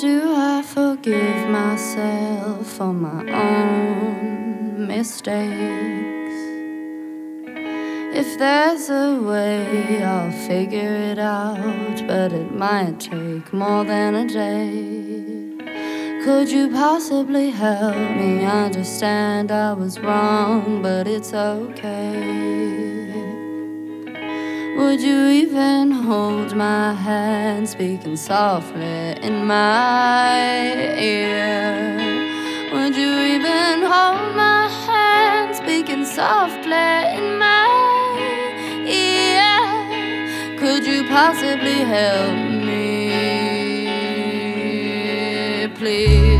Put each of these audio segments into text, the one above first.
do I forgive myself for my own mistakes? If there's a way, I'll figure it out, but it might take more than a day. Could you possibly help me understand I was wrong, but it's okay? Would you even hold my hand, speaking softly in my ear? Would you even hold my hand, speaking softly in my ear? Could you possibly help me, please?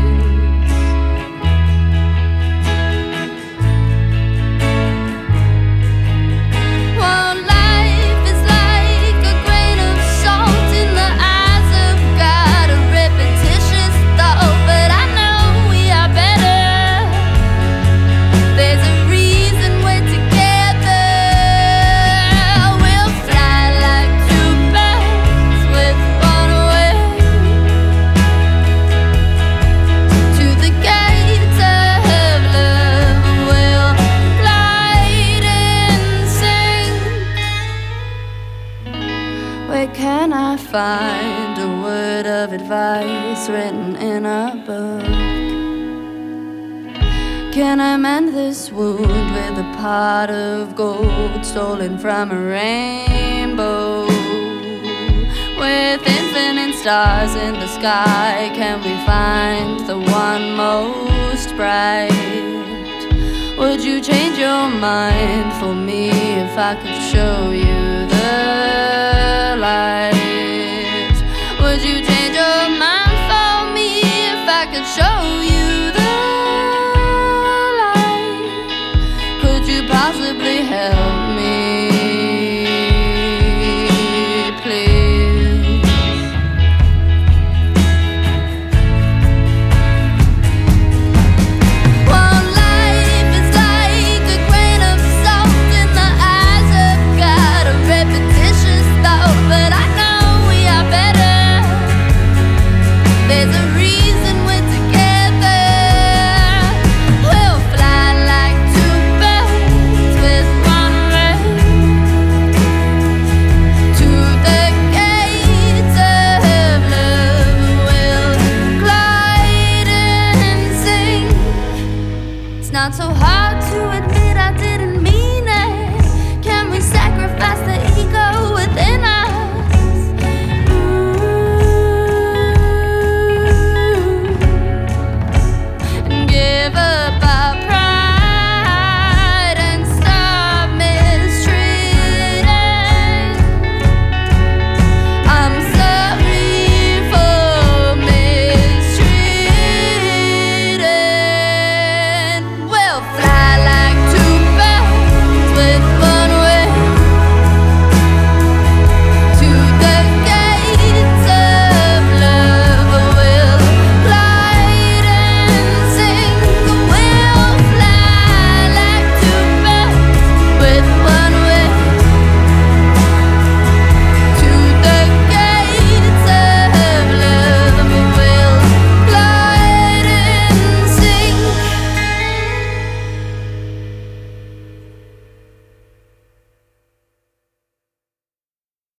Where can I find a word of advice written in a book? Can I mend this wound with a pot of gold stolen from a rainbow? With infinite stars in the sky, can we find the one most bright? Would you change your mind for me if I could show you the light? Would you change your mind for me if I could show you the light? Could you possibly help me, please? Well, life is like a grain of salt in the eyes of God, a repetitious thought, but I know we are better. There's a reason we're together. We'll fly like two birds with one wing. To the gates of love we'll glide and sing. It's not so hard to admit I didn't mean it. Can we sacrifice the ego within us?